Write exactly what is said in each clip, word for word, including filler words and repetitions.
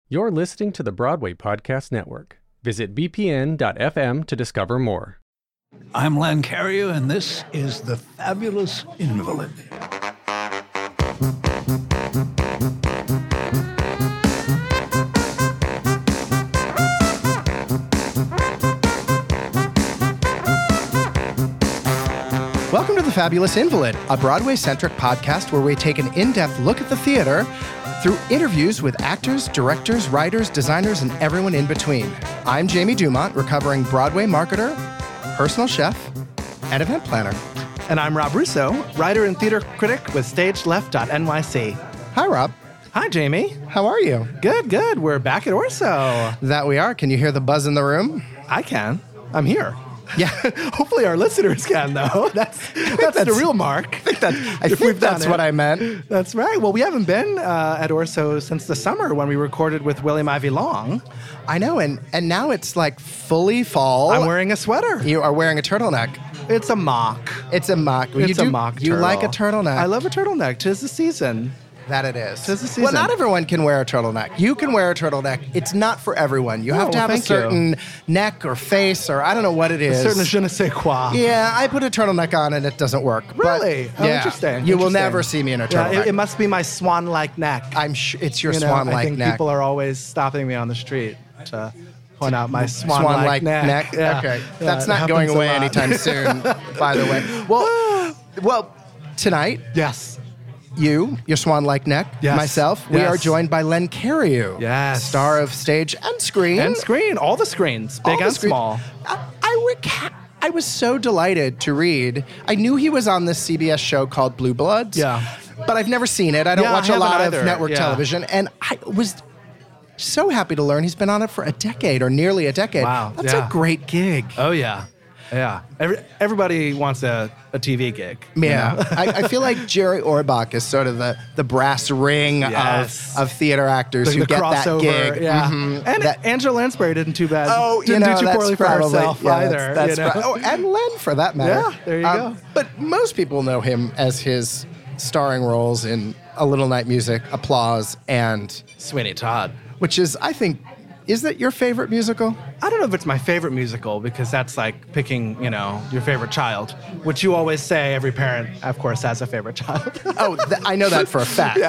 You're listening to the Broadway Podcast Network. Visit b p n dot f m to discover more. I'm Len Cariou, and this is The Fabulous Invalid. Welcome to The Fabulous Invalid, a Broadway-centric podcast where we take an in-depth look at the theater through interviews with actors, directors, writers, designers, and everyone in between. I'm Jamie Dumont, recovering Broadway marketer, personal chef, and event planner. And I'm Rob Russo, writer and theater critic with stage left dot n y c. Hi, Rob. Hi, Jamie. How are you? Good, good. We're back at Orso. That we are. Can you hear the buzz in the room? I can. I'm here. Yeah. Hopefully our listeners can, though. That's that's, that's the real mark. I think, that, I think that's what I meant. That's right. Well, we haven't been uh, at Orso since the summer when we recorded with William Ivy Long. I know, and, and now it's like fully fall. I'm wearing a sweater. You are wearing a turtleneck. It's a mock. It's a mock. It's you do, a mock You turtle. like a turtleneck. I love a turtleneck. 'Tis the season. That it is. Tis the season. Well, not everyone can wear a turtleneck. You can wear a turtleneck. It's not for everyone. You Oh, have to have a thank certain you. neck or face or I don't know what it is. A certain je ne sais quoi. Yeah, I put a turtleneck on and it doesn't work. But, Really? Oh, yeah, interesting. You will Interesting. never see me in a Yeah, turtleneck. it, it must be my swan-like neck. I'm sure it's your You know, swan-like I think neck. people are always stopping me on the street to point out my swan-like, Swan-like neck. neck. Yeah. Okay, Yeah, that's it not happens going a away lot. anytime soon. By the way, well, well, tonight. Yes. You, your swan-like neck, Yes. myself, we Yes. are joined by Len Cariou, Yes. star of stage and screen. And screen, all the screens, big All the and screen- small. I, I, reca- I was so delighted to read. I knew he was on this C B S show called Blue Bloods. Yeah. But I've never seen it. I don't Yeah, watch I a lot haven't of either. network Yeah. television. And I was so happy to learn he's been on it for a decade or nearly a decade. Wow, That's yeah. a great gig. Oh, yeah. Yeah. Every, everybody wants a, a T V gig. you Yeah, know? I, I feel like Jerry Orbach is sort of the, the brass ring Yes. of, of theater actors The, who the get crossover. that gig. Yeah. Mhm. And That- Angela Lansbury didn't too bad. Oh, you didn't know, do too that's poorly for probably, herself yeah, either. That's, that's you know? pro- oh, and Len, for that matter. Yeah, there you go. But most people know him as his starring roles in A Little Night Music, Applause, and Sweeney Todd. which is, I think, is that your favorite musical? I don't know if it's my favorite musical because that's like picking, you know, your favorite child, which you always say every parent, of course, has a favorite child. Oh, th- I know that for a fact.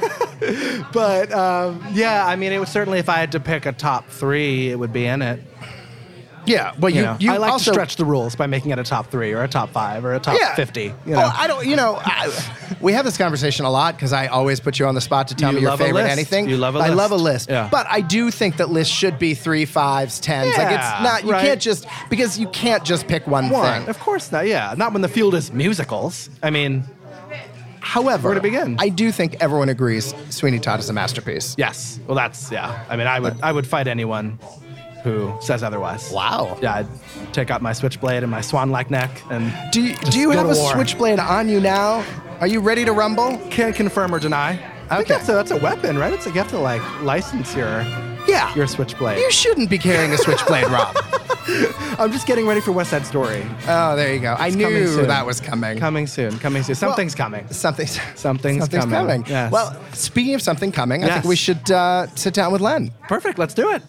Yeah. But um, yeah, I mean, it was certainly if I had to pick a top three, it would be in it. Yeah, but You, you, know, you I like also to stretch the rules by making it a top three or a top five or a top yeah. fifty. You know? Oh, I don't. You know, I, we have this conversation a lot because I always put you on the spot to tell You me your love a favorite list. anything. You love a I love a list. list. Yeah. But I do think that lists should be three, fives, tens. like Yeah, it's not. You right. can't just because you can't just pick one, One, thing. of course not. Yeah, not when the field is musicals. I mean, However, Where to begin? I do think everyone agrees Sweeney Todd is a masterpiece. yes. Well, that's yeah. I mean, I would I would fight anyone who says otherwise. Wow. Yeah, I'd take out my switchblade and my swan-like neck and Do you, just do you go have to a war. switchblade on you now? Are you ready to rumble? Can't confirm or deny. I think Okay. that's a, that's a weapon, right? It's like you have to like license your Yeah. your switchblade. You shouldn't be carrying a switchblade, Rob. I'm just getting ready for West Side Story. Oh, there you go. I coming knew soon. that was coming. Coming soon. Coming soon. Something's coming. Something's, Something's something's coming. coming. Yes. Well, speaking of something coming, I Yes. think we should uh, sit down with Len. Perfect. Let's do it.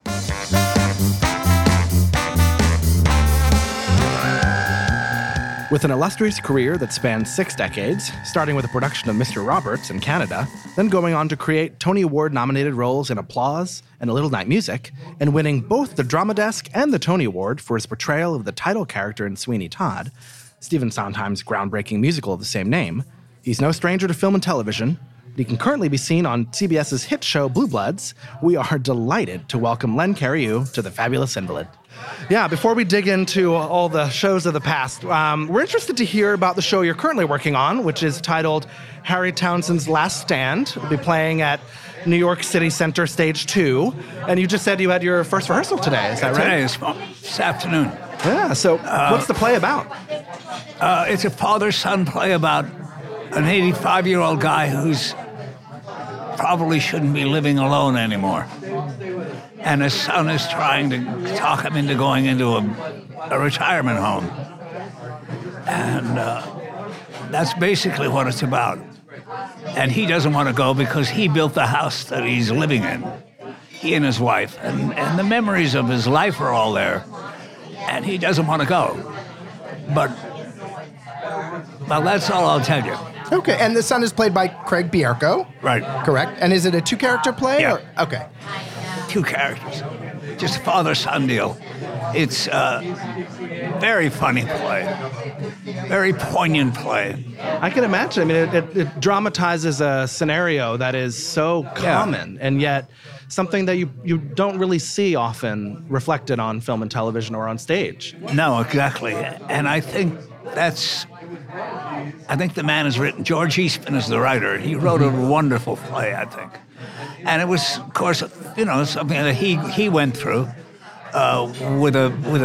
With an illustrious career that spans six decades, starting with a production of Mister Roberts in Canada, then going on to create Tony Award-nominated roles in Applause and A Little Night Music, and winning both the Drama Desk and the Tony Award for his portrayal of the title character in Sweeney Todd, Stephen Sondheim's groundbreaking musical of the same name, he's no stranger to film and television. He can currently be seen on C B S's hit show Blue Bloods. We are delighted to welcome Len Cariou to The Fabulous Invalid. Yeah, before we dig into all the shows of the past, um, we're interested to hear about the show you're currently working on, which is titled Harry Townsend's Last Stand. It'll be playing at New York City Center Stage two. And you just said you had your first rehearsal today, is that right? Today is this afternoon. Yeah, so what's the play about? Uh, it's a father-son play about an eighty-five-year-old guy who's probably shouldn't be living alone anymore. And his son is trying to talk him into going into a, a retirement home. And uh, that's basically what it's about. And he doesn't want to go because he built the house that he's living in. he and his wife, and, and the memories of his life are all there, and he doesn't want to go. But, well, that's all I'll tell you. Okay, and the son is played by Craig Bierko. Right. Correct. And is it a two-character play? Yeah. Or? Okay. Two characters. Just father-son deal. It's a very funny play. Very poignant play. I can imagine. I mean, it, it, it dramatizes a scenario that is so common, yeah. and yet something that you, you don't really see often reflected on film and television or on stage. No, exactly. And I think that's... I think the man has written... George Eastman is the writer. He wrote a wonderful play, I think. And it was, of course, you know, something that he, he went through uh, with a with a,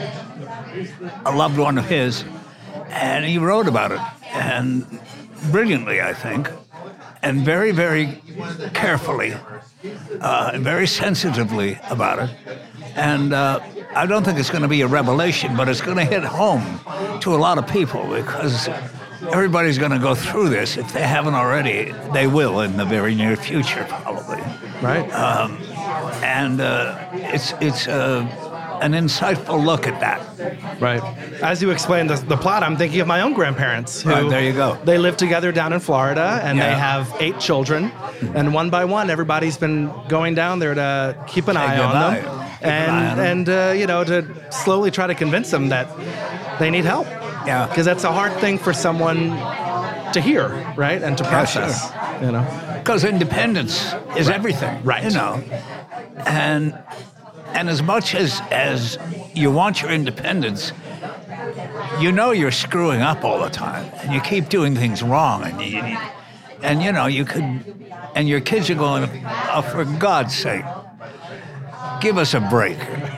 a loved one of his, and he wrote about it, and brilliantly, I think, and very, very carefully, uh, and very sensitively about it. And uh, I don't think it's going to be a revelation, but it's going to hit home to a lot of people because everybody's going to go through this. If they haven't already, they will in the very near future, probably. Right. Um, and uh, it's it's uh, an insightful look at that. Right. As you explained the, the plot, I'm thinking of my own grandparents. Who, Right, there you go. They live together down in Florida, and Yeah. they have eight children. And one by one, everybody's been going down there to keep an Say eye goodbye. on them. Keep an and eye on them. and uh, you know, to slowly try to convince them that they need help. Yeah. Because that's a hard thing for someone to hear, right? And to process. sure. You know. Because independence is everything, Right. You know, and and as much as as you want your independence, you know you're screwing up all the time, and you keep doing things wrong, and you, and you know you could, and your kids are going, oh, for God's sake, give us a break.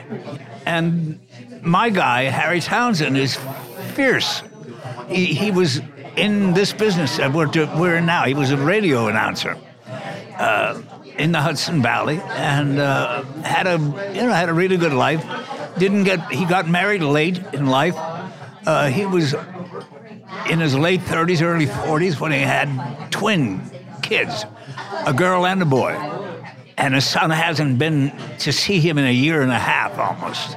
And my guy Harry Townsend is fierce. He he was in this business that we're, do, we're in now. He was a radio announcer uh, in the Hudson Valley, and uh, had a you know had a really good life. Didn't get he got married late in life. Uh, he was in his late thirties, early forties when he had twin kids, a girl and a boy, and his son hasn't been to see him in a year and a half almost.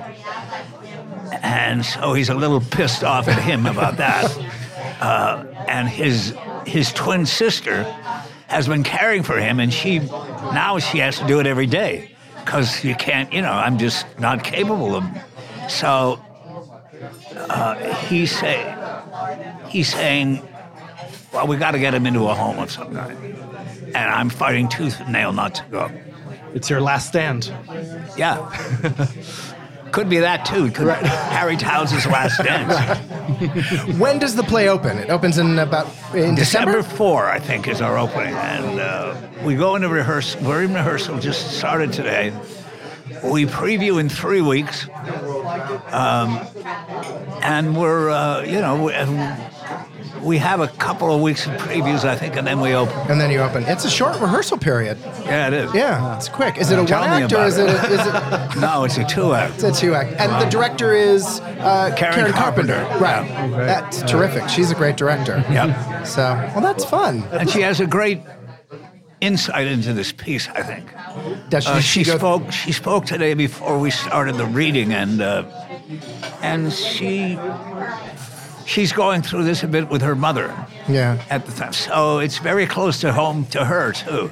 And so he's a little pissed off at him about that. Uh, and his his twin sister has been caring for him, and she now she has to do it every day because you can't, you know, I'm just not capable of. So uh, he's say he's saying, well, we got to get him into a home of some kind, and I'm fighting tooth and nail not to go. It's your last stand. Yeah. Could be that too. Could right. Harry Townsend's last dance. When does the play open? It opens in about in December. December fourth, I think, is our opening, and uh, we go into rehearsal. We're in rehearsal. Just started today. We preview in three weeks, um, and we're uh, you know we, we have a couple of weeks of previews, I think, and then we open. And then you open. It's a short rehearsal period. Yeah, it is. Yeah, it's quick. Is it a Tell one me act or about is it? A, is it? No, it's a two act. It's a two act. And the director is uh, Karen Karen Carpenter. Carpenter. Right. Yeah. That's terrific. She's a great director. Yep. So, well, that's fun. And she has a great insight into this piece, I think. Does she, Uh, she go- spoke. She spoke today before we started the reading, and uh, and she she's going through this a bit with her mother. Yeah. At the time, so it's very close to home to her too,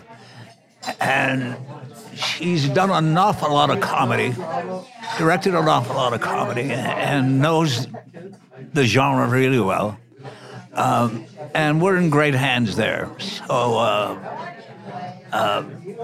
and she's done an awful lot of comedy, directed an awful lot of comedy, and knows the genre really well. Um, and we're in great hands there. So. Uh, uh,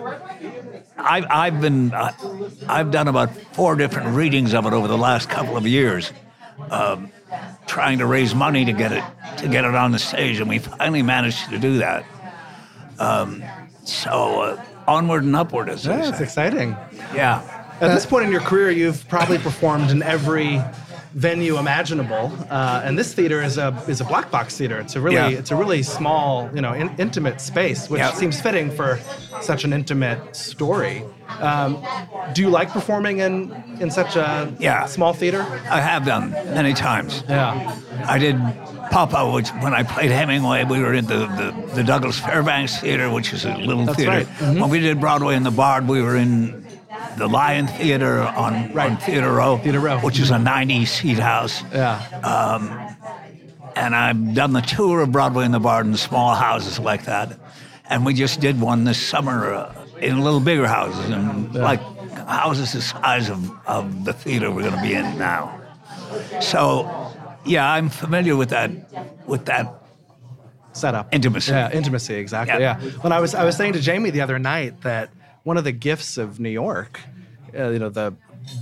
I've, I've been, uh, I've done about four different readings of it over the last couple of years, um, trying to raise money to get it, to get it on the stage, and we finally managed to do that. Um, so uh, onward and upward, as they Yeah, it's say. exciting. Yeah. At this point in your career, you've probably performed in every venue imaginable, uh, and this theater is a is a black box theater. It's a really Yeah. it's a really small, you know, in, intimate space, which Yeah. seems fitting for such an intimate story. Um, do you like performing in in such a Yeah. small theater? I have done many times. Yeah, I did Papa, which when I played Hemingway, we were in the, the, the Douglas Fairbanks Theater, which is a little That's theater. right. Mhm. When we did Broadway in the Bard, we were in the Lion Theater on, Right. on Theater Row, Theater Row. which is a ninety-seat house. Yeah. And I've done the tour of Broadway and the Barden, small houses like that. And we just did one this summer uh, in little bigger houses, and Yeah. like houses the size of, of the theater we're going to be in now. So, yeah, I'm familiar with that with that Setup. intimacy. Yeah, intimacy, exactly. Yeah. Yeah. When I was I was saying to Jamie the other night that one of the gifts of New York, uh, you know, the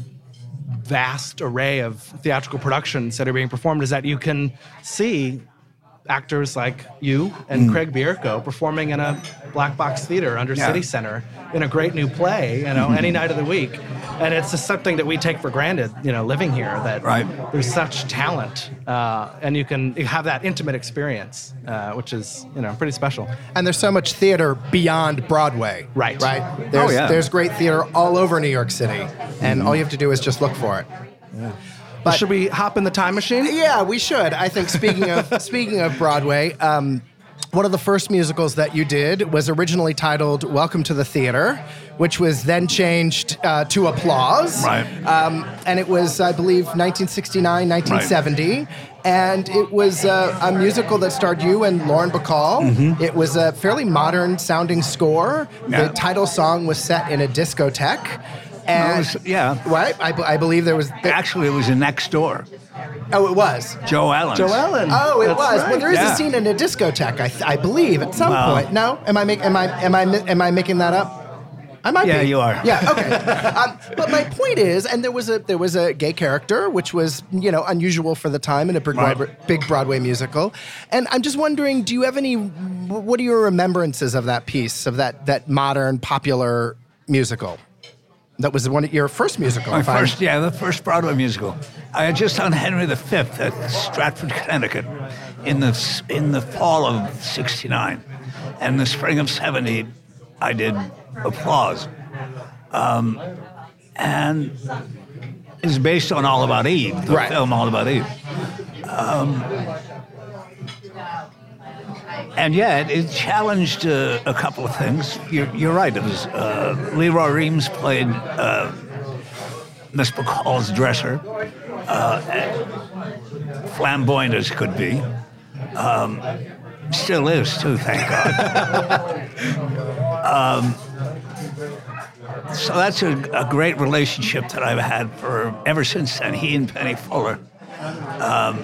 vast array of theatrical productions that are being performed, is that you can see actors like you and Craig Bierko performing in a black box theater under Yeah. City Center in a great new play, you know, any night of the week. And it's just something that we take for granted, you know, living here, that Right. there's such talent, uh, and you can you have that intimate experience, uh, which is, you know, pretty special. And there's so much theater beyond Broadway. Right. Right? There's, Oh, yeah. there's great theater all over New York City, and all you have to do is just look for it. But should we hop in the time machine? Yeah, we should. I think speaking of speaking of Broadway, um, one of the first musicals that you did was originally titled Welcome to the Theater, which was then changed uh, to Applause. Right. Um, and it was, I believe, nineteen sixty-nine, nineteen seventy. And it was uh, a musical that starred you and Lauren Bacall. Mm-hmm. It was a fairly modern sounding score. Yeah. The title song was set in a discotheque. And, It was- yeah. Right? I, b- I believe there was... Actually, it was in Next Door. Oh, it was. Joe Allen. Joe Allen. Oh, it That's was. right. Well, there is Yeah. a scene in a discotheque, I, th- I believe, at some Well- point. No, am I make, am I am I mi- am I making that up? I might Yeah, be. you are. Yeah. Okay. um, but my point is, and there was a there was a gay character, which was, you know, unusual for the time in a big Right. Broadway, big Broadway musical. And I'm just wondering, do you have any? What are your remembrances of that piece, of that that modern popular musical? That was one of your first musical. My if I'm- first, yeah, the first Broadway musical. I had just done Henry the Fifth at Stratford, Connecticut, in the in the fall of sixty-nine, and in the spring of seventy, I did Applause, um, and it's based on All About Eve, the Right. film All About Eve. Um, And yeah, it, it challenged uh, a couple of things. You're, you're right. It was uh, Leroy Reams played uh, Miss Bacall's dresser, uh, flamboyant as could be. Um, still is too, thank God. um, so that's a, a great relationship that I've had for ever since then. He and Penny Fuller um,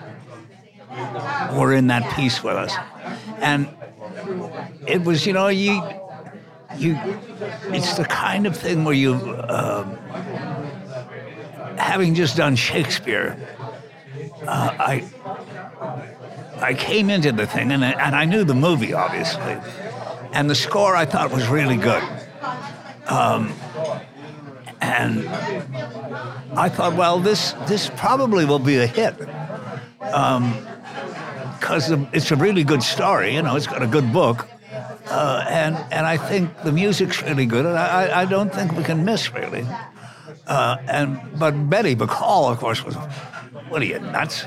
were in that piece with us. And it was, you know, you, you, it's the kind of thing where you, um, having just done Shakespeare, uh, I, I came into the thing, and I, and I knew the movie, obviously, and the score I thought was really good. Um, and I thought, well, this this probably will be a hit. Um, because it's a really good story, you know, it's got a good book, uh, and and I think the music's really good, and I, I don't think we can miss, really. Uh, and But Betty Bacall, of course, was, what are you, nuts?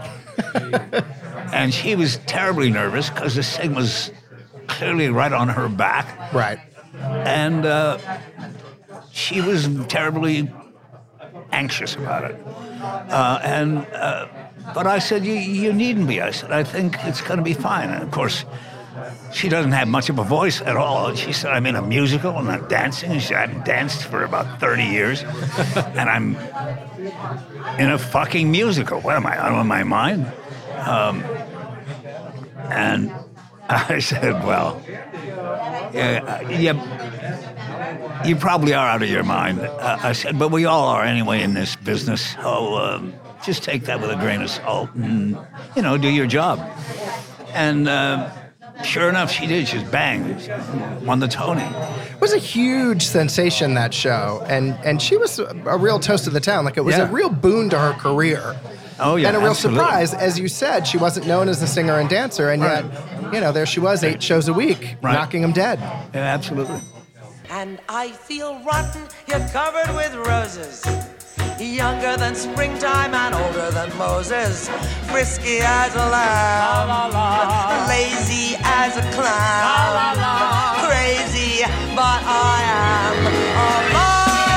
And she was terribly nervous because this thing was clearly right on her back. Right. And uh, she was terribly anxious about it. Uh, and... Uh, But I said, you, you needn't be. I said, I think it's going to be fine. And of course, she doesn't have much of a voice at all. And she said, I'm in a musical, I'm not dancing. And she said, I haven't danced for about thirty years. And I'm in a fucking musical. What am I, out of my mind? Um, and I said, well, yeah, yeah, you probably are out of your mind. Uh, I said, but we all are anyway in this business. So, um, just take that with a grain of salt and, you know, do your job. And uh, sure enough, she did. She just bang, she won the Tony. It was a huge sensation, that show, and and she was a, a real toast of the town. Like, it was Yeah. a real boon to her career. Oh, yeah, And a real absolutely. surprise, as you said, she wasn't known as a singer and dancer, and Right. yet, you know, there she was, eight shows a week, Right. knocking them dead. Yeah, absolutely. And I feel rotten, you're covered with roses. Younger than springtime and older than Moses. Frisky as a lamb, lazy as a clown. Crazy, but I am alive.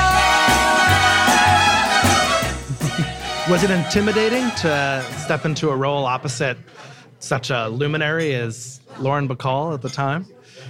Was it intimidating to step into a role opposite such a luminary as Lauren Bacall at the time?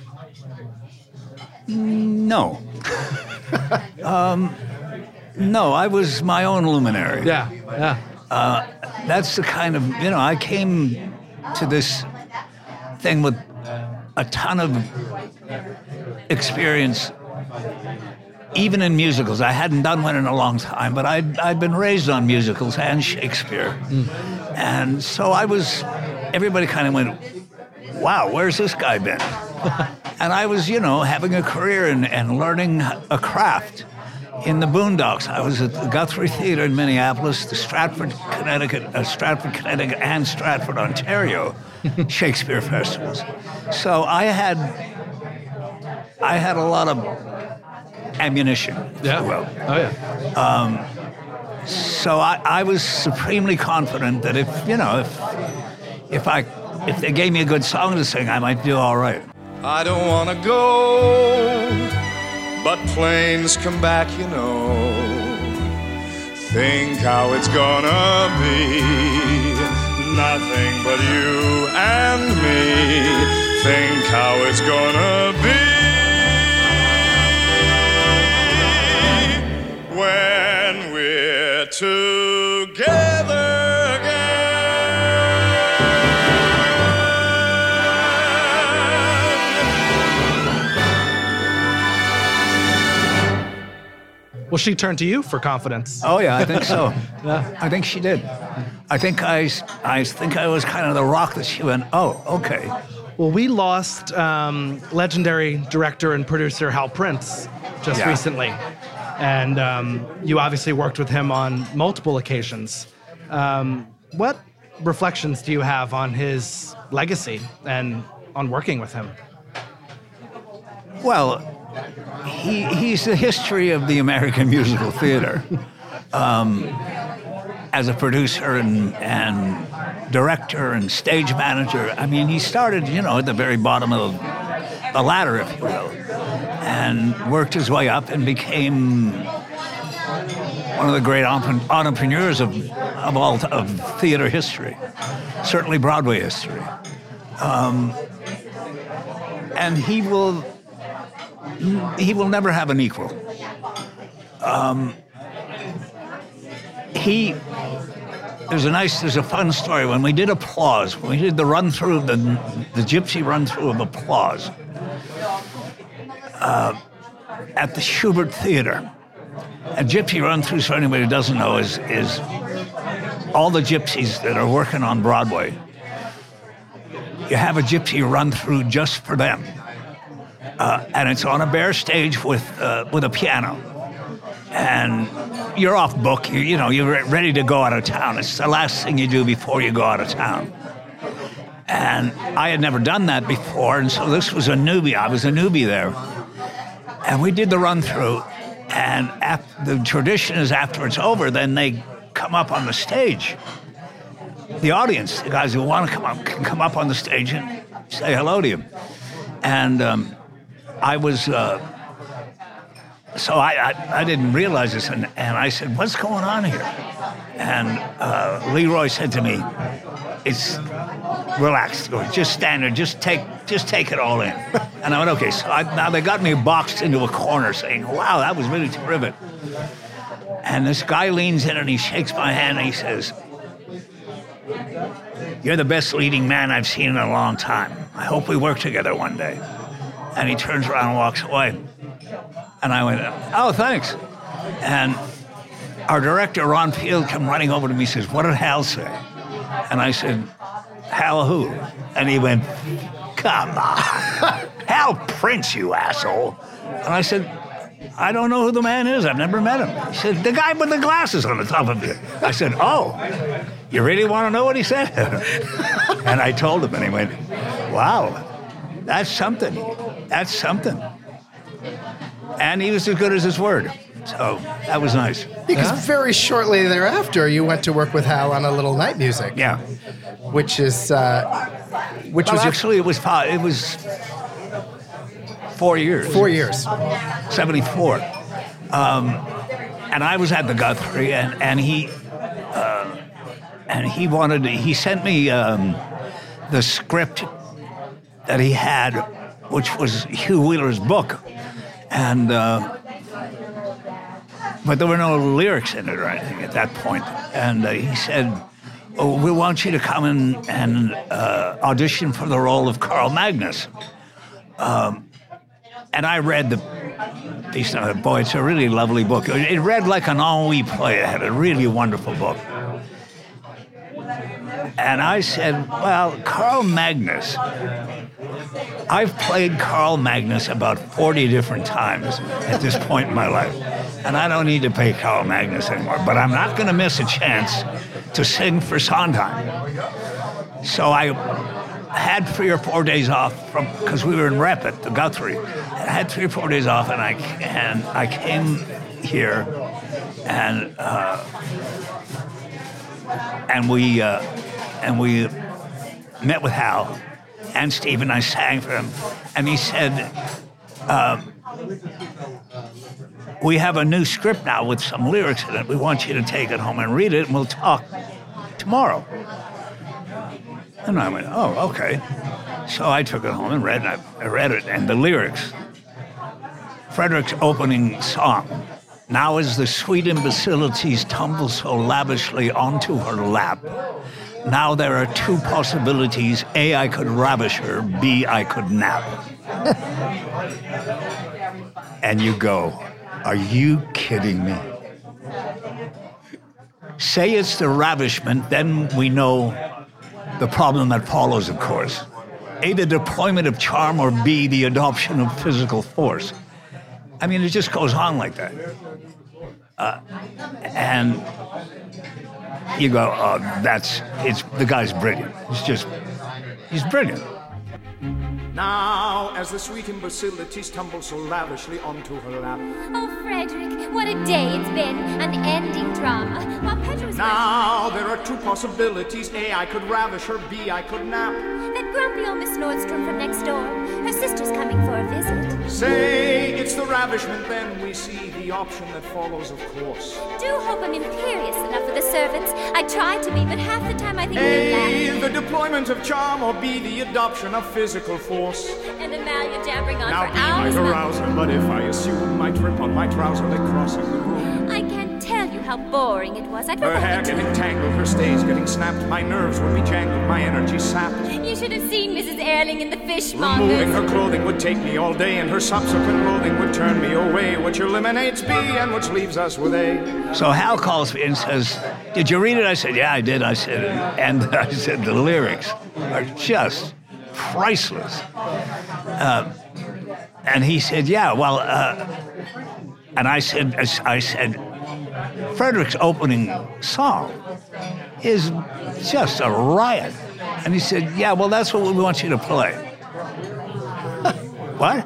No. um, no, I was my own luminary. Yeah, yeah. Uh, that's the kind of, you know, I came to this thing with a ton of experience, even in musicals. I hadn't done one in a long time, but I'd, I'd been raised on musicals and Shakespeare. Mm. And so I was, everybody kind of went, wow, where's this guy been? And I was, you know, having a career and, and learning a craft. In the Boondocks, I was at the Guthrie Theatre in Minneapolis, the Stratford, Connecticut, uh, Stratford, Connecticut, and Stratford, Ontario Shakespeare festivals. So I had, I had a lot of ammunition, if yeah. you will. Oh yeah. Um, so I, I was supremely confident that if you know, if if I if they gave me a good song to sing, I might do all right. I don't want to go, but planes come back, you know. Think how it's gonna be, nothing but you and me. Think how it's gonna be when we're together. Well, she turned to you for confidence. Oh yeah, I think so. Yeah. I think she did. I think I, I think I was kind of the rock that she went, oh, okay. Well, we lost um, legendary director and producer Hal Prince just Yeah. recently. And um, you obviously worked with him on multiple occasions. Um, what reflections do you have on his legacy and on working with him? Well, he he's the history of the American musical theater. Um, as a producer and, and director and stage manager, I mean, he started, you know, at the very bottom of the ladder, if you will, and worked his way up and became one of the great entrepreneurs of of all of theater history, certainly Broadway history. Um, and he will he will never have an equal. Um, he there's a nice there's a fun story when we did Applause, when we did the run through the the Gypsy run through of Applause uh, at the Shubert Theater. A Gypsy run through, for anybody who doesn't know, is is all the gypsies that are working on Broadway. You have a gypsy run through just for them, uh, and it's on a bare stage with uh, with a piano. And you're off book. You, you know, you're ready to go out of town. It's the last thing you do before you go out of town. And I had never done that before, and so this was a newbie. I was a newbie there, and we did the run through. And after, the tradition is after it's over, then they come up on the stage. The audience, the guys who want to come up, can come up on the stage and say hello to you. And um, I was, uh, so I, I I didn't realize this, and, and I said, what's going on here? And uh, Leroy said to me, it's, relax, just stand there, just take, just take it all in. And I went, okay, so I, now they got me boxed into a corner saying, wow, that was really terrific. And this guy leans in and he shakes my hand and he says, you're the best leading man I've seen in a long time. I hope we work together one day. And he turns around and walks away. And I went, oh, thanks. And our director, Ron Field, came running over to me and says, what did Hal say? And I said, Hal who? And he went, come on. Hal Prince, you asshole. And I said, I don't know who the man is. I've never met him. He said, the guy with the glasses on the top of it. I said, oh, you really want to know what he said? And I told him, and he went, wow, that's something. That's something. And he was as good as his word. So that was nice. Because Yeah. very shortly thereafter, you went to work with Hal on A Little Night Music. Yeah. Which is, uh, which Well, was your actually, it was five, it was four years. four years. seventy-four. Um, and I was at the Guthrie, and, and he, uh, and he wanted, he sent me um, the script that he had, which was Hugh Wheeler's book. And, uh, but there were no lyrics in it or anything at that point. And uh, he said, oh, we want you to come in and uh, audition for the role of Carl Magnus. Um, and I read the piece, and I thought, boy, it's a really lovely book. It read like an ennui play. It had a really wonderful book. And I said, well, Carl Magnus, I've played Carl Magnus about forty different times at this point in my life. And I don't need to play Carl Magnus anymore. But I'm not going to miss a chance to sing for Sondheim. So I had three or four days off from because we were in rep at the Guthrie. I had three or four days off, and I and I came here, and uh, and we uh, and we met with Hal and Steve, and I sang for him, and he said, um, "We have a new script now with some lyrics in it. We want you to take it home and read it, and we'll talk tomorrow." And I went, oh, okay. So I took it home and read, and I, I read it, and the lyrics. Frederick's opening song. Now as the sweet imbecilities tumble so lavishly onto her lap, now there are two possibilities. A, I could ravish her. B, I could nap. And you go, are you kidding me? Say it's the ravishment, then we know the problem that follows, of course. A, the deployment of charm, or B, the adoption of physical force. I mean, it just goes on like that. Uh, and you go, oh, that's, it's, the guy's brilliant. He's just, he's brilliant. Now, as the sweet imbecilities tumble so lavishly onto her lap. Oh, Frederick, what a day it's been. An ending drama. While Petra's Now, there are two possibilities. A, I could ravish her. B, I could nap. That grumpy old Miss Nordstrom from next door. Her sister's coming for a visit. Say it's the ravishment, then we see the option that follows, of course. Do hope I'm imperious enough for the servants. I try to be, but half the time I think A, they're the deployment of charm, or B, the adoption of physical force. And Amalia jabbering on Now for be hours. my carouser, but if I assume my trip on my trouser like crossing the room. I can't tell you how boring it was. I'd Her rather hair have a getting tangled, her stays getting snapped, my nerves would be jangled, my energy sapped. You should have seen Missus Erling in the Removing fishmongers. her clothing would take me all day, and her subsequent loathing would turn me away, which eliminates B and which leaves us with A. So Hal calls me and says, did you read it? I said, yeah, I did. I said, and I said, the lyrics are just priceless. Uh, and he said, yeah, well, uh, and I said, I said, Frederick's opening song is just a riot. And he said, yeah, well, that's what we want you to play. What?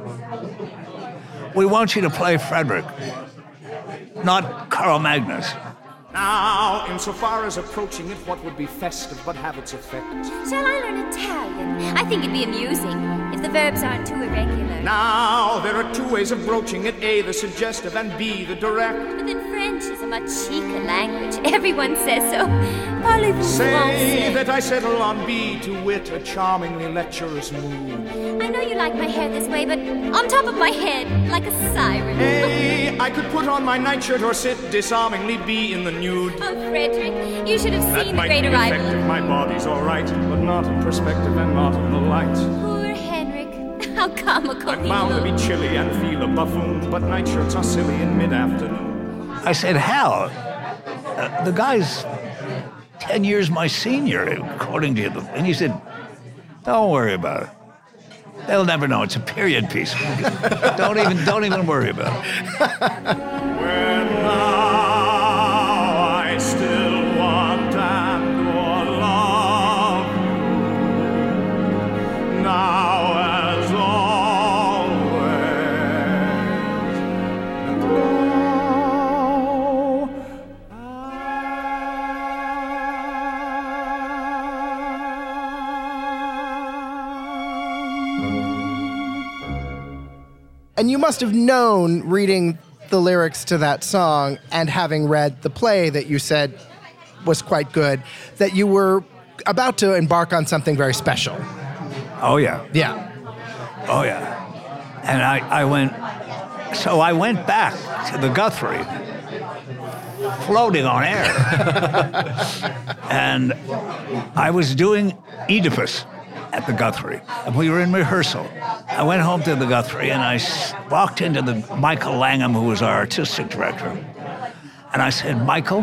We want you to play Frederick, not Carl Magnus. Now, insofar as approaching it, what would be festive but have its effect? Shall I learn Italian? I think it'd be amusing if the verbs aren't too irregular. Now, there are two ways of broaching it, A, the suggestive, and B, the direct. But then French is a much chicer language. Everyone says so. Parlez-vous Say français? that I settle on B, to wit, a charmingly lecherous mood. I know you like my hair this way, but on top of my head, like a siren. A, I could put on my nightshirt or sit disarmingly B in the nude. Oh, Frederick, you should have That seen the might great be arrival. effective, my body's all right, but not in perspective and not in the light. Poor Henrik, how comical I'm he bound to looks. be chilly and feel a buffoon, but nightshirts are silly in mid-afternoon. I said, Hal, uh, the guy's ten years my senior, according to you. And he said, don't worry about it. They'll never know. It's a period piece. don't even don't even worry about it. When now I still want and or love you, now as always, and And you must have known, reading the lyrics to that song and having read the play, that you said, was quite good, that you were about to embark on something very special. Oh, yeah. Yeah. Oh, yeah. And I, I went, so I went back to the Guthrie, floating on air. And I was doing Oedipus at the Guthrie, and we were in rehearsal. I went home to the Guthrie, and I s- walked into the Michael Langham, who was our artistic director, and I said, Michael,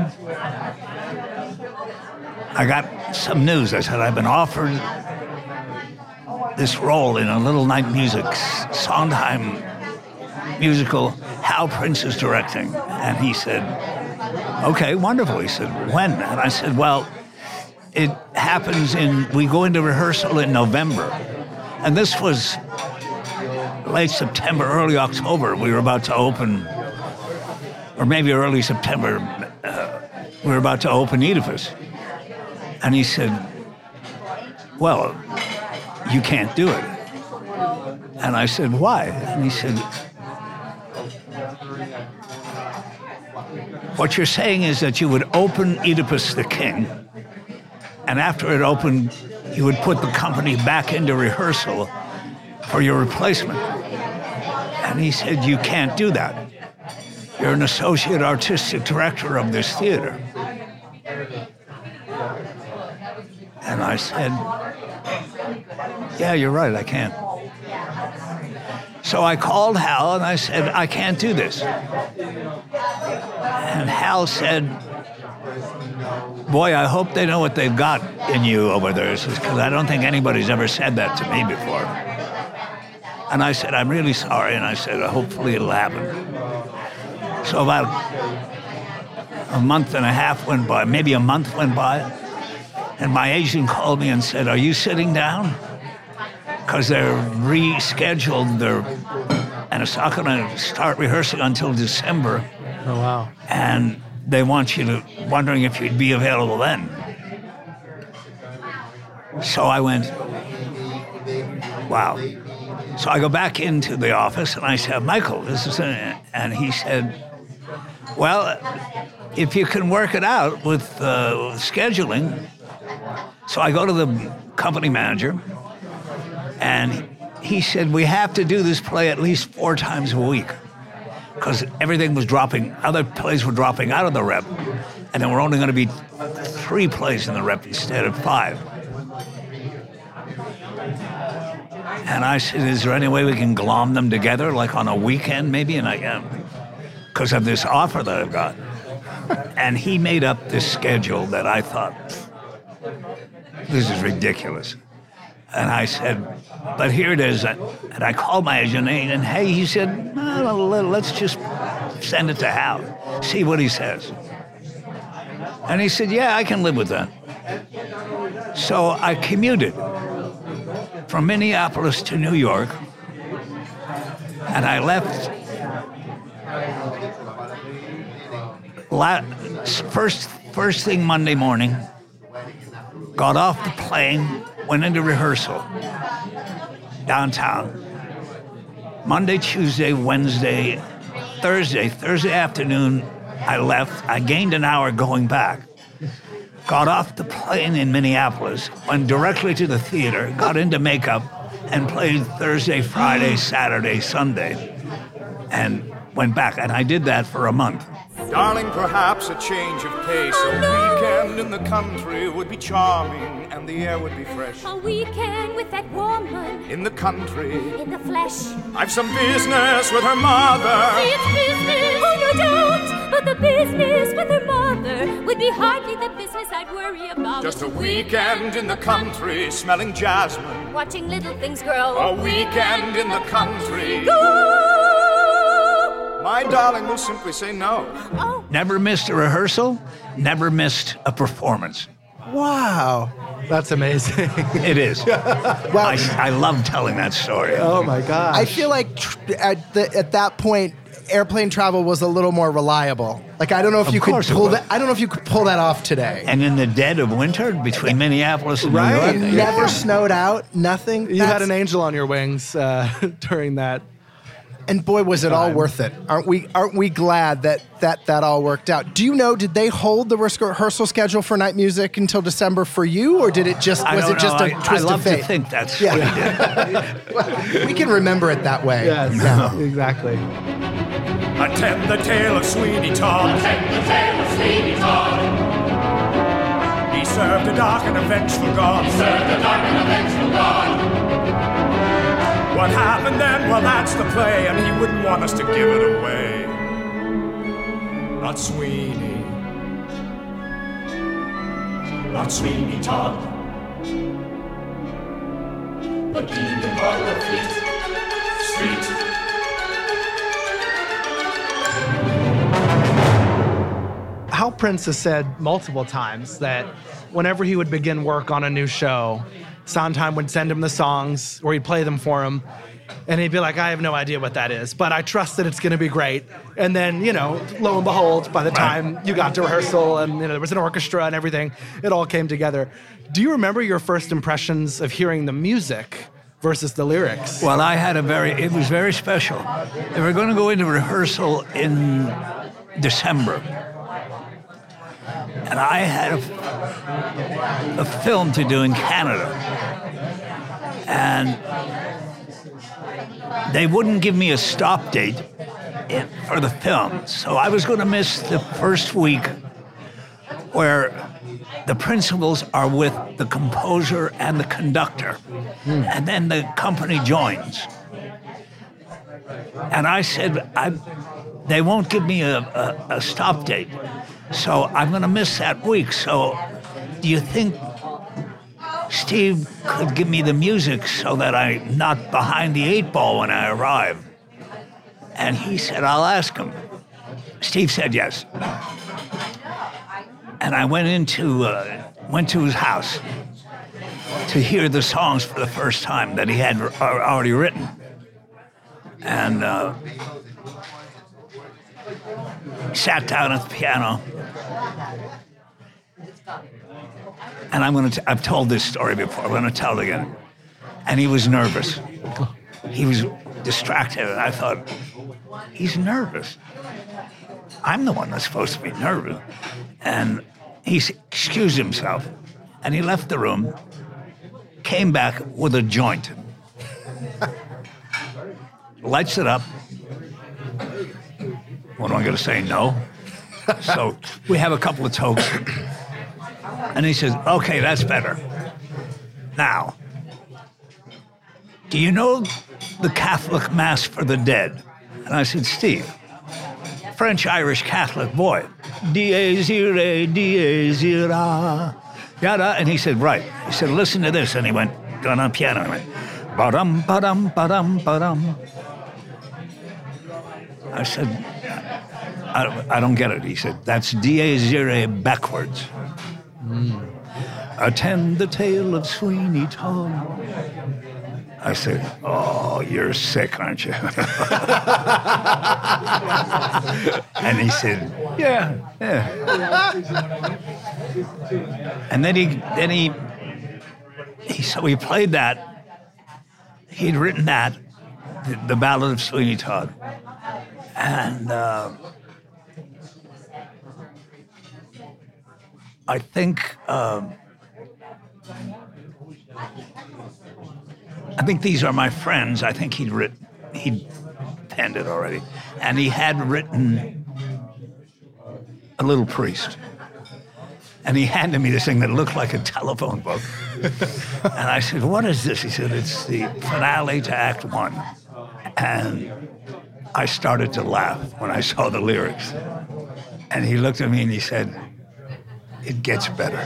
I got some news. I said, I've been offered this role in a Little Night Music Sondheim musical. Hal Prince is directing. And he said, okay, wonderful. He said, when? And I said, well, it happens in, we go into rehearsal in November. And this was late September, early October. We were about to open, or maybe early September, uh, we were about to open Oedipus. And he said, well, you can't do it. And I said, why? And he said, what you're saying is that you would open Oedipus the King, and after it opened, you would put the company back into rehearsal for your replacement. And he said, you can't do that. You're an associate artistic director of this theater. And I said, yeah, you're right, I can't. So I called Hal and I said, I can't do this. And Hal said, boy, I hope they know what they've got in you over there, because I don't think anybody's ever said that to me before. And I said, I'm really sorry. And I said, hopefully it'll happen. So about a month and a half went by, maybe a month went by, and my agent called me and said, are you sitting down? Because they're rescheduled, they're, and it's not going to start rehearsing until December. Oh, wow. And they want you to, wondering if you'd be available then. So I went, wow. So I go back into the office and I said, Michael, this is, a, and he said, well, if you can work it out with uh, scheduling. So I go to the company manager, and he said, we have to do this play at least four times a week, because everything was dropping, other plays were dropping out of the rep, and there were only going to be three plays in the rep instead of five. And I said, is there any way we can glom them together, like on a weekend maybe? And I am, because of this offer that I've got. And he made up this schedule that I thought, this is ridiculous. And I said, but here it is. And I called my agent, and hey, he said, no, let's just send it to Hal, see what he says. And he said, yeah, I can live with that. So I commuted from Minneapolis to New York, and I left la- first, first thing Monday morning, got off the plane, went into rehearsal downtown. Monday, Tuesday, Wednesday, Thursday, Thursday afternoon, I left. I gained an hour going back. Got off the plane in Minneapolis, went directly to the theater, got into makeup, and played Thursday, Friday, Saturday, Sunday, and went back. And I did that for a month. Darling, perhaps a change of pace. A weekend in the country would be charming, and the air would be fresh. A weekend with that woman In the country, in the flesh. I've some business with her mother. It's business, oh no doubt, but the business with her mother would be hardly the business I'd worry about. Just a weekend in the country, smelling jasmine. Watching little things grow. A weekend in the country. Go! My darling will simply say no. Oh, Never missed a rehearsal, never missed a performance. Wow. That's amazing. It is. Well, I, I love telling that story. Oh my gosh. I feel like tr- at the, at that point, airplane travel was a little more reliable. Like I don't know if Of you could course it pull was. that. I don't know if you could pull that off today. And in the dead of winter, between Minneapolis and Right. New It York, never snowed out. Nothing. you That's- had an angel on your wings uh, during that. And boy, was it all worth it. Aren't we Aren't we glad that that, that all worked out? Do you know, did they hold the rehearsal schedule for Night Music until December for you, or did it just, I was don't it just know. a I, twist I love of fate? to think that's Yeah. what he did. Well, we can remember it that way. Yes, Yeah. exactly. Attend the tale of Sweeney Todd. Attend the tale of Sweeney Todd. He served a dark and a vengeful God. Served a dark and a vengeful God. What happened then? Well, that's the play, and he wouldn't want us to give it away. Not Sweeney. Not Sweeney Todd. But Dean the Butler Fleet Street. Hal Prince has said multiple times that whenever he would begin work on a new show, Sondheim would send him the songs, or he'd play them for him, and he'd be like, I have no idea what that is, but I trust that it's going to be great. And then, you know, lo and behold, by the time you got to rehearsal and, you know, there was an orchestra and everything, it all came together. Do you remember your first impressions of hearing the music versus the lyrics? Well, I had a very, it was very special. They were going to go into rehearsal in December. And I had a, a film to do in Canada. And they wouldn't give me a stop date in, for the film. So I was going to miss the first week where the principals are with the composer and the conductor. Mm. And then the company joins. And I said, I, they won't give me a, a, a stop date. So I'm going to miss that week. So do you think Steve could give me the music so that I'm not behind the eight ball when I arrive? And he said, I'll ask him. Steve said yes. And I went into uh, went to his house to hear the songs for the first time that he had already written. And uh, sat down at the piano. And I'm going to, I've told this story before, I'm going to tell it again. And he was nervous. He was distracted, and I thought, he's nervous. I'm the one that's supposed to be nervous. And he excused himself, and he left the room, came back with a joint. Lights it up. What am I going to say? No? So we have a couple of tokes. And he says, okay, that's better. Now, do you know the Catholic Mass for the Dead? And I said, Steve, French-Irish Catholic boy. Dies irae, dies ira. Yada. And he said, right. He said, listen to this. And he went, on a piano. He went, ba-dum, ba-dum, ba-dum, ba-dum. I said, I, I don't get it. He said, that's dies irae backwards. Mm. Attend the tale of Sweeney Todd. I said, oh, you're sick, aren't you? And he said, yeah, yeah. And then he, then he, he, so he played that. He'd written that, the, the Ballad of Sweeney Todd. And uh, I think, uh, I think these are my friends. I think he'd written, he'd penned it already. And he had written A Little Priest. And he handed me this thing that looked like a telephone book. And I said, what is this? He said, it's the finale to Act One. And I started to laugh when I saw the lyrics. And he looked at me and he said, it gets better.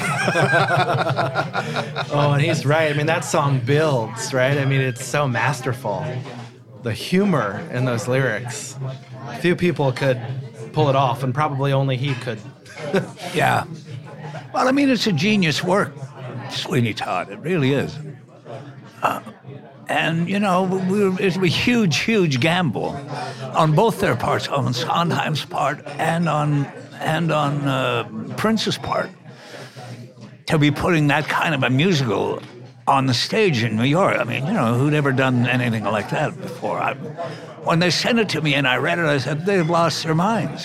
Oh, and he's right. I mean, that song builds, right? I mean, it's so masterful. The humor in those lyrics. Few people could pull it off, and probably only he could. Yeah. Well, I mean, it's a genius work, Sweeney Todd. It really is. Uh, and, you know, we were, it was a huge, huge gamble on both their parts, on Sondheim's part and on and on uh, Prince's part, to be putting that kind of a musical on the stage in New York. I mean, you know, who'd ever done anything like that before? I, when they sent it to me and I read it, I said, they've lost their minds.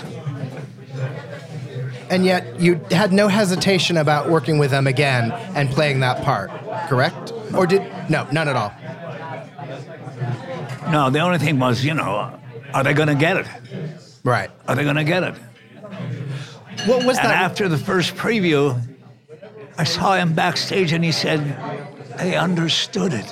And yet you had no hesitation about working with them again and playing that part, correct? Or did, no, none at all? No, the only thing was, you know, are they going to get it? Right. Are they going to get it? What was And that? after the first preview, I saw him backstage and he said, they understood it.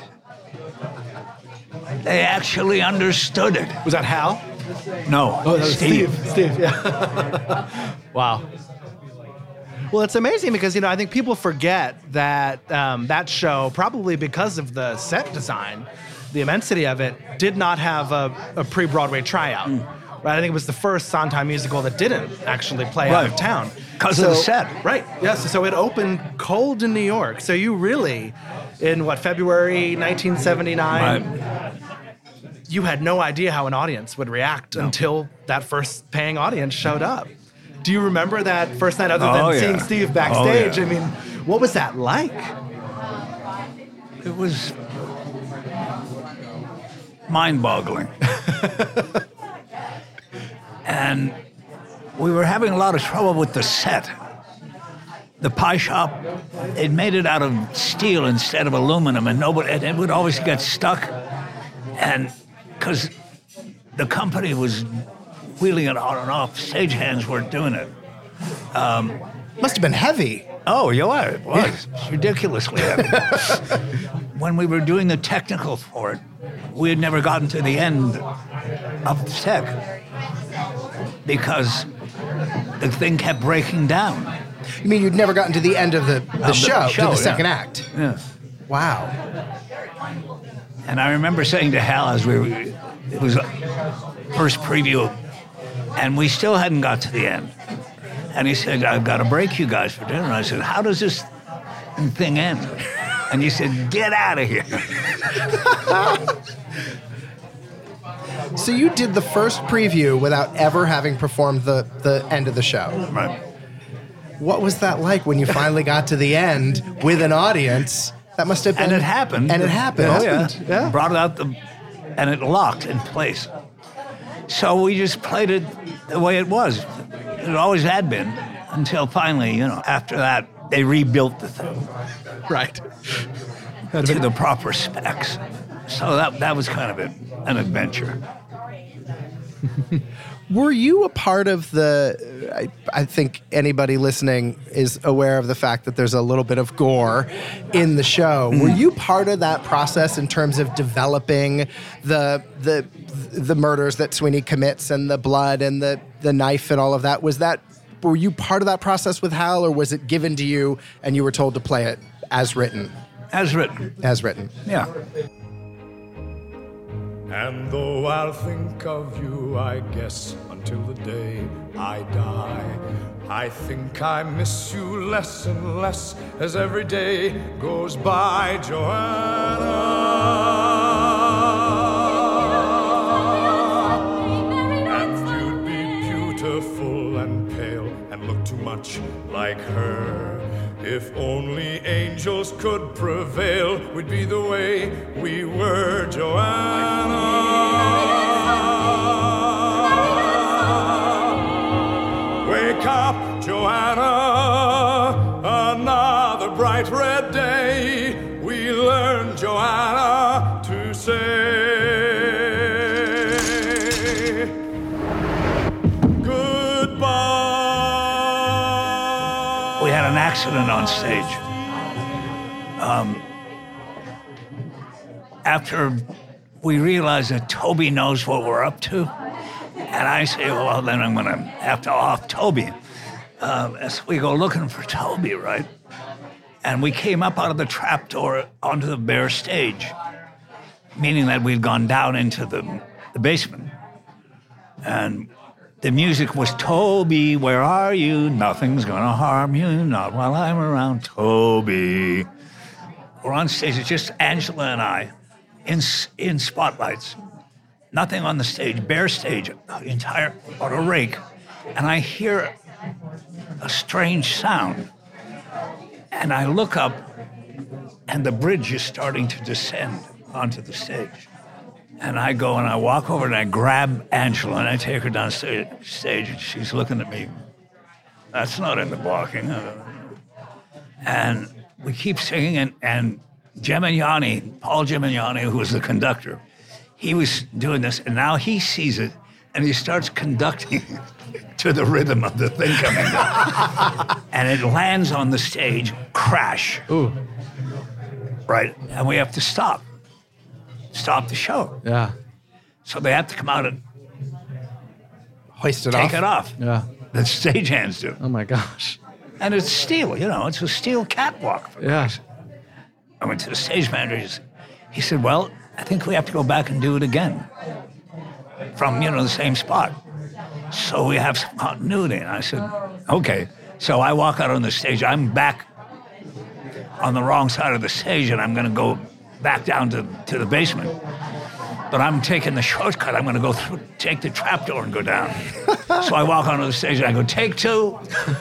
They actually understood it. Was that Hal? No, Oh, that was Steve. Steve. Steve, yeah. Wow. Well, it's amazing because, you know, I think people forget that um, that show, probably because of the set design, the immensity of it, did not have a, a pre-Broadway tryout. Mm. Right? I think it was the first Sondheim musical that didn't actually play out of Right. town. Because of the set. Right, yes. So it opened cold in New York. So you really, in what, February nineteen seventy-nine, Right. you had no idea how an audience would react until that first paying audience showed up. Do you remember that first night, other than Oh, yeah. seeing Steve backstage? Oh, yeah. I mean, what was that like? It was mind-boggling. And we were having a lot of trouble with the set. The pie shop, it made it out of steel instead of aluminum, and nobody, and it would always get stuck. And because the company was wheeling it on and off, stagehands weren't doing it. Must have been heavy. Oh, yeah, it was. It's ridiculously heavy. When we were doing the technical for it, we had never gotten to the end of the tech because the thing kept breaking down. You mean you'd never gotten to the end of the, the, the show, show, to the yeah. second act? Yeah. Wow. And I remember saying to Hal as we were, it was first preview, and we still hadn't got to the end. And he said, I've got to break you guys for dinner. And I said, how does this thing end? And he said, get out of here. So you did the first preview without ever having performed the, the end of the show. Right. What was that like when you finally got to the end with an audience? That must have been... And it happened. And it happened. Oh, yeah. Yeah. Brought it out, the, and it locked in place. So we just played it the way it was. It always had been, until finally, you know, after that, they rebuilt the thing. Right. To the proper specs. So that that was kind of it, an adventure. Were you a part of the... I, I think anybody listening is aware of the fact that there's a little bit of gore in the show. Mm. Were you part of that process in terms of developing the the the murders that Sweeney commits and the blood and the, the knife and all of that? Was that... Were you part of that process with Hal, or was it given to you and you were told to play it as written? As written. As written. Yeah. And though I'll think of you, I guess, until the day I die, I think I miss you less and less as every day goes by, Joanna. And you'd be beautiful and pale and look too much like her. If only angels could prevail, we'd be the way we were, Joanna. Wake up, Joanna, another bright red day. We learn, Joanna, to say goodbye. We had an accident on stage. Um, after we realized that Toby knows what we're up to, and I say, well, then I'm going to have to off Toby. Uh, so we go looking for Toby, right? And we came up out of the trapdoor onto the bare stage, meaning that we'd gone down into the, the basement. And the music was, Toby, where are you? Nothing's going to harm you, not while I'm around, Toby. We're on stage, it's just Angela and I in, in spotlights. Nothing on the stage, bare stage, entire, on a rake. And I hear a strange sound. And I look up, and the bridge is starting to descend onto the stage. And I go and I walk over and I grab Angela and I take her down sta- stage and she's looking at me. That's not in the blocking. And we keep singing, and, and Gemignani, Paul Gemignani, who was the conductor, he was doing this, and now he sees it, and he starts conducting to the rhythm of the thing coming down. And it lands on the stage, crash. Ooh. Right? And we have to stop. Stop the show. Yeah. So they have to come out and Hoist it take off. it off. Yeah. The stagehands do. Oh my gosh. And it's steel, you know, it's a steel catwalk. For Yeah. Christ. I went to the stage manager. He said, well, I think we have to go back and do it again from, you know, the same spot. So we have some continuity. And I said, okay. So I walk out on the stage. I'm back on the wrong side of the stage, and I'm going to go back down to, to the basement. But I'm taking the shortcut. I'm going to go through, take the trapdoor and go down. So I walk onto the stage and I go, take two.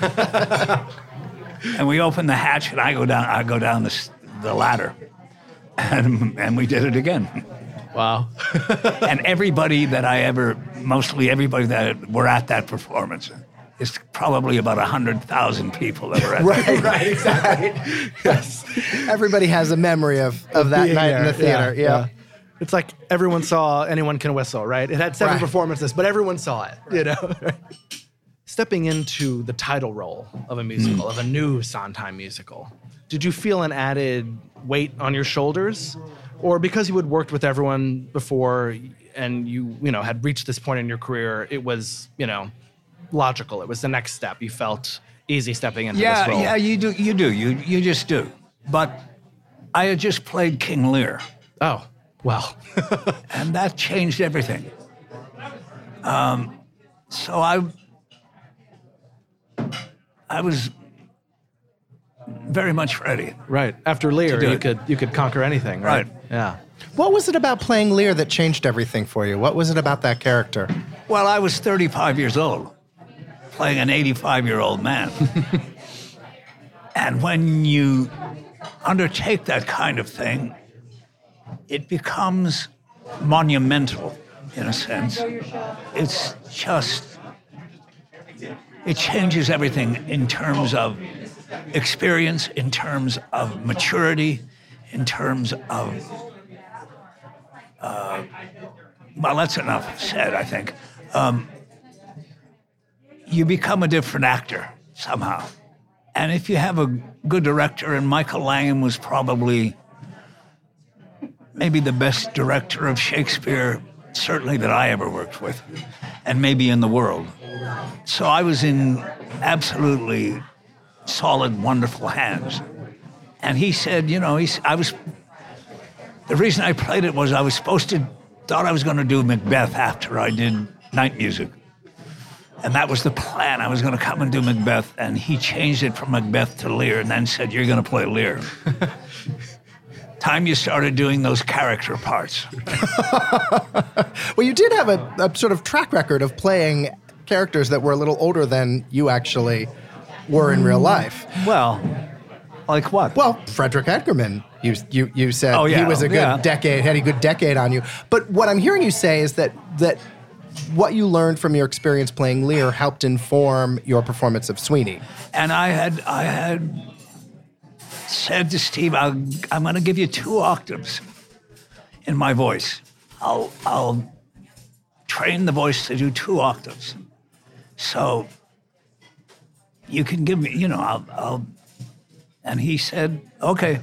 And we open the hatch and I go down. I go down the, the ladder, and and we did it again. Wow. And everybody that I ever, mostly everybody that were at that performance, it's probably about a hundred thousand people that were at Right, that. right, exactly. Yes. Everybody has a memory of, of that Being night in there. the theater. Yeah, Yeah. yeah. It's like everyone saw Anyone Can Whistle, right? It had seven Right. performances, but everyone saw it, you know? Stepping into the title role of a musical, of a new Sondheim musical, did you feel an added weight on your shoulders? Or because you had worked with everyone before and you, you know, had reached this point in your career, it was, you know, logical. It was the next step. You felt easy stepping into Yeah, this role. yeah, you do, you do, you you just do. But I had just played King Lear. Oh, well. And that changed everything. Um, so I, I was very much ready. Right. After Lear, do you it. could you could conquer anything, right? Right. Yeah. What was it about playing Lear that changed everything for you? What was it about that character? Well, I was thirty-five years old, playing an eighty-five-year-old man. And when you undertake that kind of thing, it becomes monumental in a sense. It's just, it changes everything in terms of experience, in terms of maturity, in terms of, uh, well, that's enough said, I think. Um, you become a different actor somehow. And if you have a good director, and Michael Langham was probably maybe the best director of Shakespeare, certainly that I ever worked with, and maybe in the world. So I was in absolutely solid, wonderful hands. And he said, you know, he's, I was, the reason I played it was I was supposed to, thought I was going to do Macbeth after I did Night Music. And that was the plan. I was going to come and do Macbeth, and he changed it from Macbeth to Lear, and then said, you're going to play Lear. Time you started doing those character parts. Well, you did have a, a sort of track record of playing characters that were a little older than you actually were in real life. Well, like what? Well, Frederick Edgerman, you you you said Oh, yeah, he was a good yeah. decade, had a good decade on you. But what I'm hearing you say is that that what you learned from your experience playing Lear helped inform your performance of Sweeney. And I had I had said to Steve, I'll, I'm going to give you two octaves in my voice. I'll I'll train the voice to do two octaves. So you can give me, you know, I'll, I'll and he said, okay.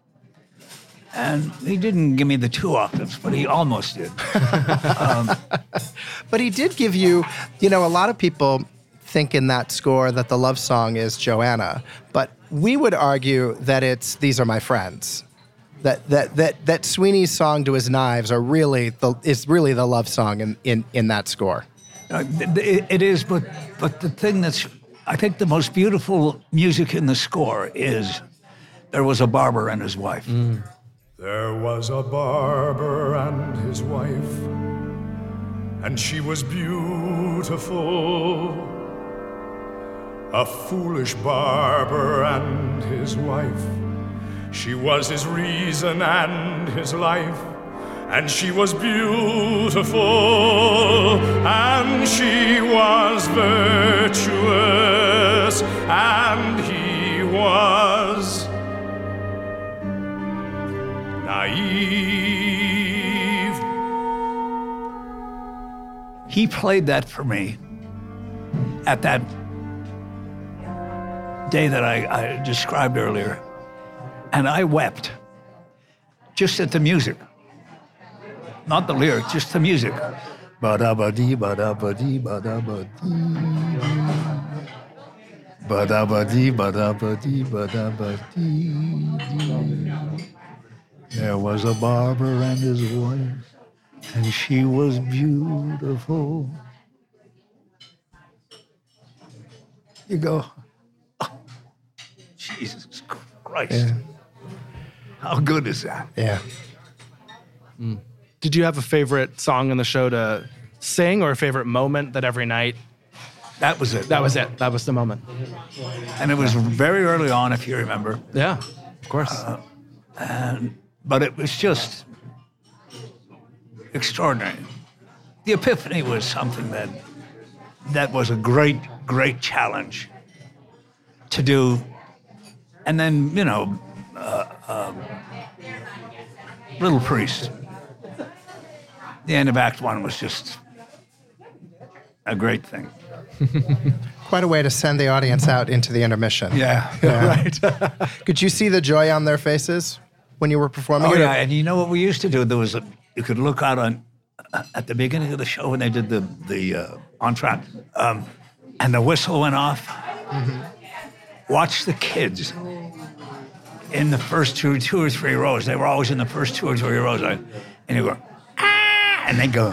And he didn't give me the two octaves, but he almost did. um, But he did give you, you know, a lot of people think in that score that the love song is Joanna, but we would argue that it's These Are My Friends. That that that that Sweeney's song to his knives are really the is really the love song in, in, in that score. Uh, it, it is, but but the thing that's, I think the most beautiful music in the score is There Was a Barber and His Wife. Mm. There was a barber and his wife, and she was beautiful. A foolish barber and his wife She was his reason and his life, and she was beautiful, and she was virtuous, and he was naive. He played that for me at that day that I, I described earlier, and I wept just at the music. Not the lyrics, just the music. Ba-da-ba-dee, ba-da-ba-dee, ba-da-ba-dee. Ba-da-ba-dee, ba-da-ba-dee, ba-da-ba-dee. There was a barber and his wife, and she was beautiful. You go, oh, Jesus Christ. Yeah. How good is that? Yeah. Mm. Did you have a favorite song in the show to sing, or a favorite moment that every night? That was it. That was it. That was the moment. And it was very early on, if you remember. Yeah, of course. Uh, and, but it was just extraordinary. The Epiphany was something that that was a great, great challenge to do. And then, you know, uh, uh, Little Priest. The end of Act One was just a great thing. Quite a way to send the audience out into the intermission. Yeah, Yeah. right. Could you see the joy on their faces when you were performing Oh it? yeah, and you know what we used to do? There was a, you could look out on uh, at the beginning of the show when they did the the uh, entr'acte, um, and the whistle went off. Mm-hmm. Watch the kids in the first two two or three rows. They were always in the first two or three rows, and you go, ah, and they go.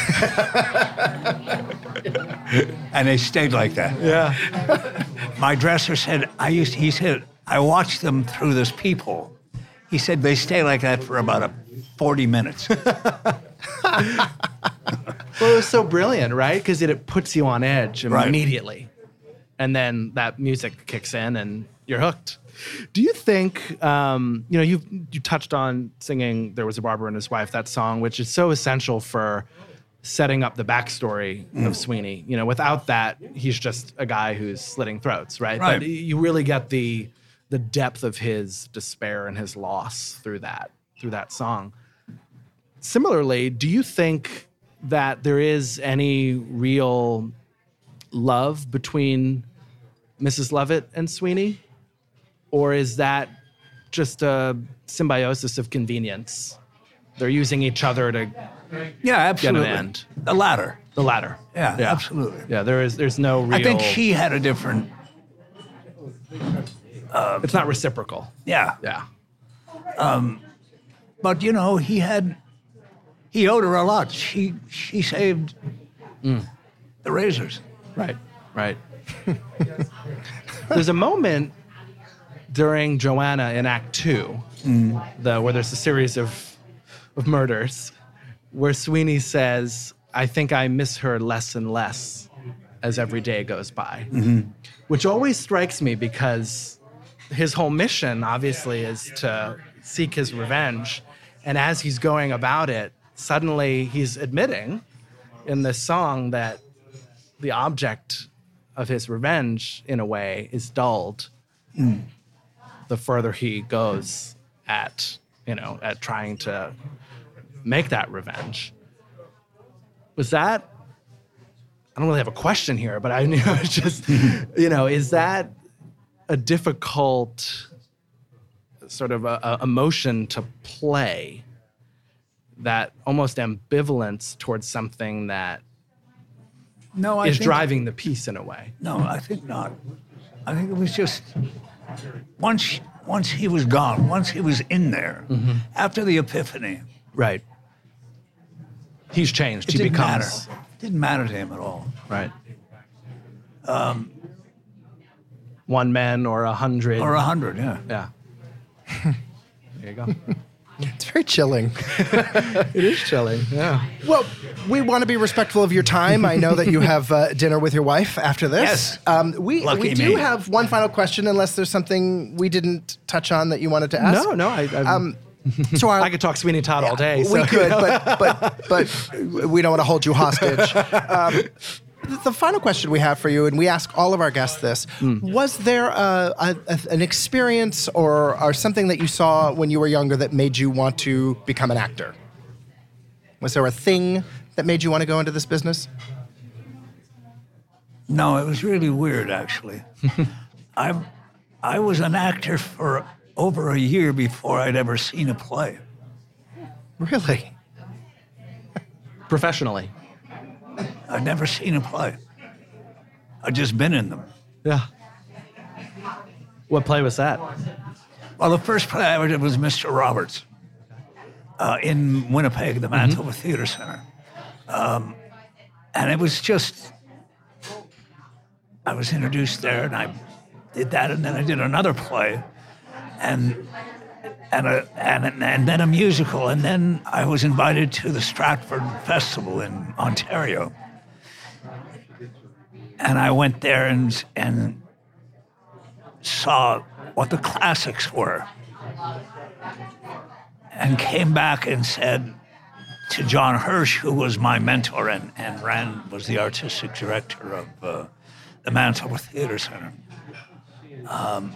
And they stayed like that. Yeah. My dresser said, I used. He said, I watched them through this peephole. He said they stay like that for about a forty minutes. Well, it was so brilliant, right? Because it, it puts you on edge Right. immediately. And then that music kicks in and you're hooked. Do you think, um, you know, you you touched on singing There Was a Barber and His Wife, that song, which is so essential for setting up the backstory Mm. of Sweeney. You know, without that, he's just a guy who's slitting throats, right? Right. But you really get the the depth of his despair and his loss through that, through that song. Similarly, do you think that there is any real love between Missus Lovett and Sweeney? Or is that just a symbiosis of convenience? They're using each other to Yeah, absolutely. get an end. The latter. The latter. Yeah, absolutely. Yeah, there is. There's no real. I think she had a different. It's not reciprocal. Yeah, Yeah. but you know, he had. He owed her a lot. She she saved the razors. Right. Right. There's a moment during Joanna in Act Two, the where there's a series of of murders, where Sweeney says, "I think I miss her less and less as every day goes by," which always strikes me because his whole mission, obviously, is to seek his revenge, and as he's going about it, suddenly he's admitting in this song that the object of his revenge, in a way, is dulled the further he goes at, you know, at trying to make that revenge. Was that, I don't really have a question here, but I knew it's just, you know, is that a difficult sort of a, a emotion to play, that almost ambivalence towards something that No, I is think, driving the piece in a way? No, I think not. I think it was just once once he was gone, once he was in there, after the Epiphany, Right. He's changed. it he didn't becomes matter. It didn't matter to him at all. right. Um, one man or a hundred. Or a hundred, yeah. yeah. There you go. It's very chilling. It is chilling, yeah. Well, we want to be respectful of your time. I know that you have uh, dinner with your wife after this. Yes. Um, we Lucky we do me. have one final question, unless there's something we didn't touch on that you wanted to ask. No, no, I, I, Um, so our, I could talk Sweeney Todd all day. We so- could, but, but but we don't want to hold you hostage. Um, th- the final question we have for you, and we ask all of our guests this: Mm. was there a, a, a, an experience or, or something that you saw when you were younger that made you want to become an actor? Was there a thing that made you want to go into this business? No, it was really weird, actually. I, I was an actor for over a year before I'd ever seen a play. Really? Professionally. I'd never seen a play. I'd just been in them. Yeah. What play was that? Well, the first play I ever did was Mister Roberts uh, in Winnipeg, the Manitoba Theatre Center. Um, and it was just, I was introduced there and I did that, and then I did another play and and, a, and, and then a musical, and then I was invited to the Stratford Festival in Ontario. And I went there and and saw what the classics were, and came back and said to John Hirsch, who was my mentor and, and ran was the artistic director of uh, the Manitoba Theatre Center. Um,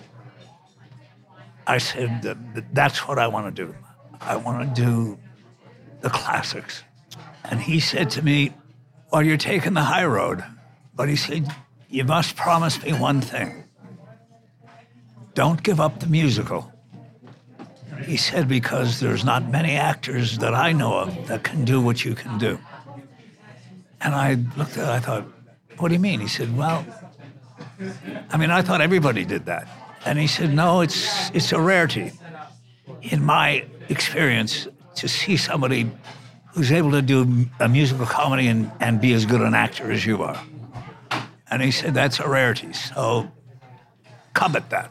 I said, that, that's what I want to do. I want to do the classics. And he said to me, well, you're taking the high road. But he said, you must promise me one thing. Don't give up the musical. He said, because there's not many actors that I know of that can do what you can do. And I looked at it, I thought, what do you mean? He said, well, I mean, I thought everybody did that. And he said, no, it's it's a rarity. In my experience, to see somebody who's able to do a musical comedy and, and be as good an actor as you are. And he said, that's a rarity, so covet that.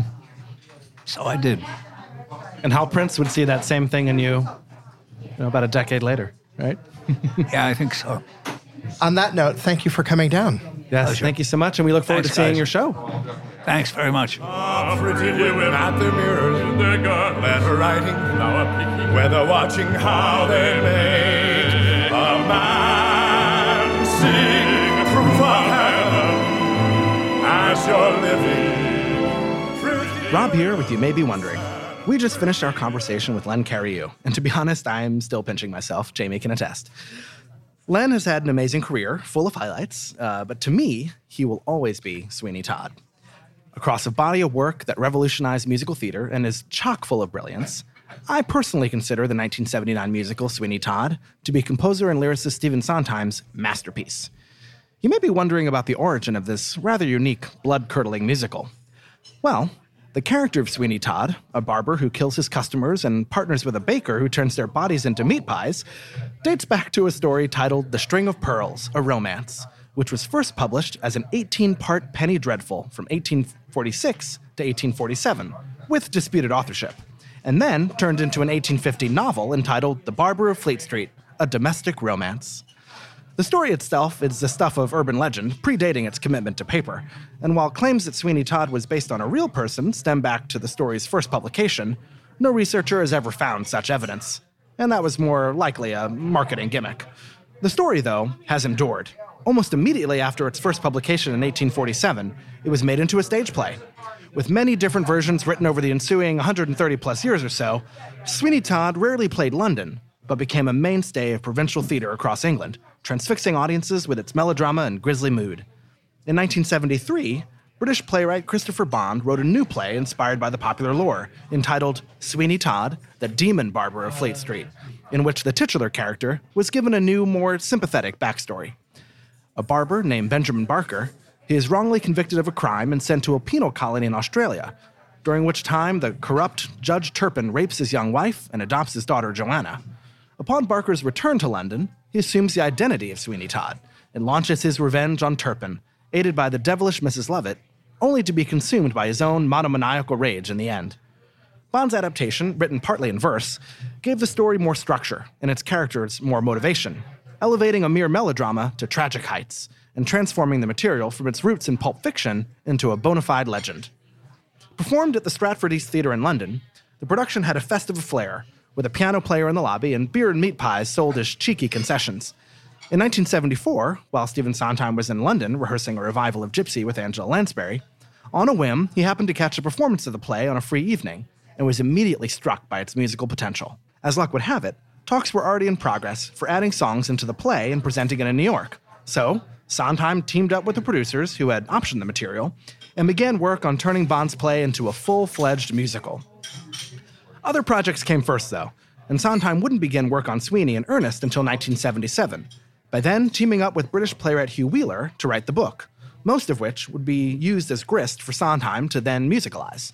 So I did. And Hal Prince would see that same thing in you, you know, about a decade later, right? Yeah, I think so. On that note, thank you for coming down. Yes, Pleasure. thank you so much, and we look forward Thanks, to seeing guys. your show. Thanks very much. Pretty women at their mirrors in their garden, letter writing, flower picking, whether watching how they make a man sing. Proof of heaven as you're living. Pretty Rob here with You May Be Wondering. We just finished our conversation with Len Cariou, and to be honest, I'm still pinching myself. Jamie can attest. Len has had an amazing career, full of highlights, uh, but to me, he will always be Sweeney Todd. Across a body of work that revolutionized musical theater and is chock full of brilliance, I personally consider the nineteen seventy-nine musical Sweeney Todd to be composer and lyricist Stephen Sondheim's masterpiece. You may be wondering about the origin of this rather unique, blood-curdling musical. Well, the character of Sweeney Todd, a barber who kills his customers and partners with a baker who turns their bodies into meat pies, dates back to a story titled The String of Pearls, a Romance, which was first published as an eighteen-part penny dreadful from eighteen forty-six to eighteen forty-seven, with disputed authorship, and then turned into an eighteen fifty novel entitled The Barber of Fleet Street, a Domestic Romance. The story itself is the stuff of urban legend, predating its commitment to paper, and while claims that Sweeney Todd was based on a real person stem back to the story's first publication, no researcher has ever found such evidence, and that was more likely a marketing gimmick. The story, though, has endured. Almost immediately after its first publication in eighteen forty-seven, it was made into a stage play. With many different versions written over the ensuing one hundred thirty plus years or so, Sweeney Todd rarely played London, but became a mainstay of provincial theater across England, transfixing audiences with its melodrama and grisly mood. In nineteen seventy-three, British playwright Christopher Bond wrote a new play inspired by the popular lore, entitled Sweeney Todd, the Demon Barber of Fleet Street, in which the titular character was given a new, more sympathetic backstory. A barber named Benjamin Barker, he is wrongly convicted of a crime and sent to a penal colony in Australia, during which time the corrupt Judge Turpin rapes his young wife and adopts his daughter Joanna. Upon Barker's return to London, he assumes the identity of Sweeney Todd and launches his revenge on Turpin, aided by the devilish Missus Lovett, only to be consumed by his own monomaniacal rage in the end. Bond's adaptation, written partly in verse, gave the story more structure and its characters more motivation, elevating a mere melodrama to tragic heights and transforming the material from its roots in pulp fiction into a bona fide legend. Performed at the Stratford East Theatre in London, the production had a festive flair, with a piano player in the lobby and beer and meat pies sold as cheeky concessions. In nineteen seventy-four, while Stephen Sondheim was in London rehearsing a revival of Gypsy with Angela Lansbury, on a whim, he happened to catch a performance of the play on a free evening and was immediately struck by its musical potential. As luck would have it, talks were already in progress for adding songs into the play and presenting it in New York. So, Sondheim teamed up with the producers who had optioned the material and began work on turning Bond's play into a full-fledged musical. Other projects came first, though, and Sondheim wouldn't begin work on Sweeney in earnest until nineteen seventy-seven, by then teaming up with British playwright Hugh Wheeler to write the book, most of which would be used as grist for Sondheim to then musicalize.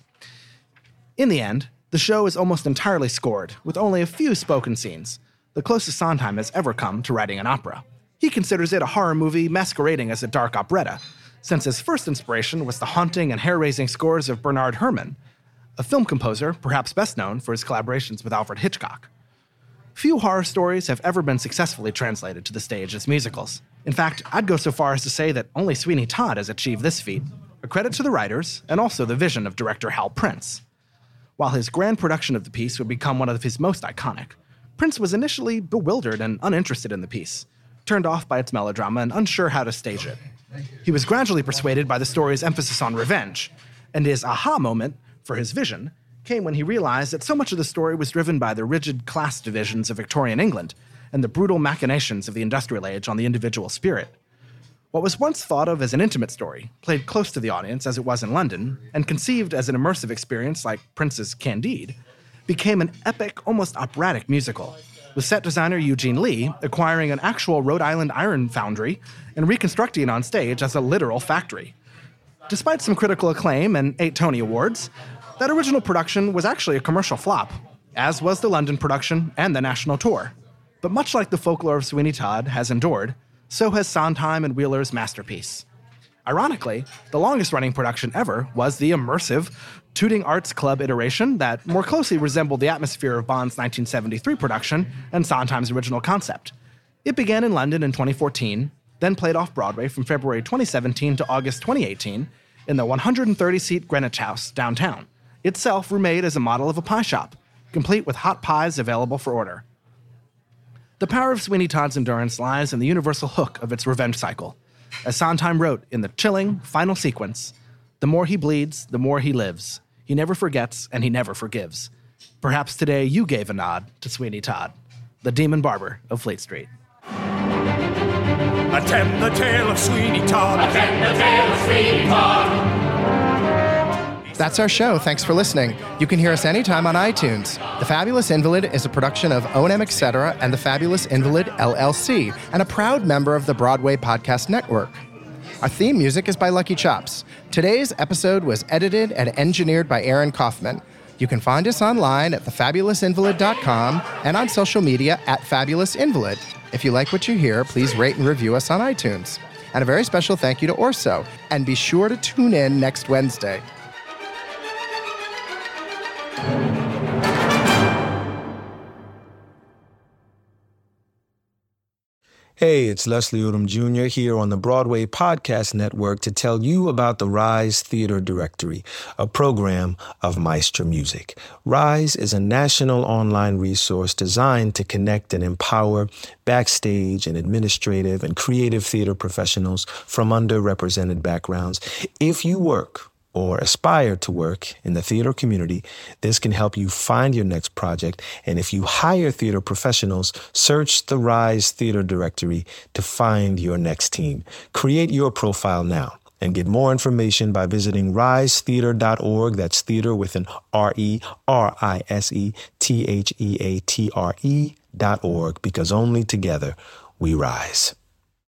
In the end, the show is almost entirely scored, with only a few spoken scenes, the closest Sondheim has ever come to writing an opera. He considers it a horror movie masquerading as a dark operetta, since his first inspiration was the haunting and hair-raising scores of Bernard Herrmann, a film composer perhaps best known for his collaborations with Alfred Hitchcock. Few horror stories have ever been successfully translated to the stage as musicals. In fact, I'd go so far as to say that only Sweeney Todd has achieved this feat, a credit to the writers and also the vision of director Hal Prince. While his grand production of the piece would become one of his most iconic, Prince was initially bewildered and uninterested in the piece, turned off by its melodrama and unsure how to stage it. He was gradually persuaded by the story's emphasis on revenge, and his aha moment for his vision came when he realized that so much of the story was driven by the rigid class divisions of Victorian England and the brutal machinations of the industrial age on the individual spirit. What was once thought of as an intimate story, played close to the audience as it was in London, and conceived as an immersive experience like Prince's Candide, became an epic, almost operatic musical, with set designer Eugene Lee acquiring an actual Rhode Island iron foundry and reconstructing it on stage as a literal factory. Despite some critical acclaim and eight Tony Awards, that original production was actually a commercial flop, as was the London production and the national tour. But much like the folklore of Sweeney Todd has endured, so has Sondheim and Wheeler's masterpiece. Ironically, the longest-running production ever was the immersive Tooting Arts Club iteration that more closely resembled the atmosphere of Bond's nineteen seventy-three production and Sondheim's original concept. It began in London in twenty fourteen, then played off-Broadway from February twenty seventeen to August twenty eighteen in the one hundred thirty seat Greenwich House downtown, itself remade as a model of a pie shop, complete with hot pies available for order. The power of Sweeney Todd's endurance lies in the universal hook of its revenge cycle. As Sondheim wrote in the chilling final sequence, "The more he bleeds, the more he lives. He never forgets, and he never forgives. Perhaps today you gave a nod to Sweeney Todd, the demon barber of Fleet Street." Attend the tale of Sweeney Todd. Attend the tale of Sweeney Todd. That's our show. Thanks for listening. You can hear us anytime on iTunes. The Fabulous Invalid is a production of O and M Etc. and the Fabulous Invalid, L L C, and a proud member of the Broadway Podcast Network. Our theme music is by Lucky Chops. Today's episode was edited and engineered by Aaron Kaufman. You can find us online at the fabulous invalid dot com and on social media at Fabulous Invalid. If you like what you hear, please rate and review us on iTunes. And a very special thank you to Orso. And be sure to tune in next Wednesday. Hey, it's Leslie Odom Junior here on the Broadway Podcast Network to tell you about the Rise Theater Directory, a program of Maestro Music. Rise is a national online resource designed to connect and empower backstage and administrative and creative theater professionals from underrepresented backgrounds. If you work or aspire to work in the theater community, this can help you find your next project. And if you hire theater professionals, search the Rise Theater Directory to find your next team. Create your profile now and get more information by visiting rise theater dot org. That's theater with an R E R I S E T H E A T R E dot org, because only together we rise.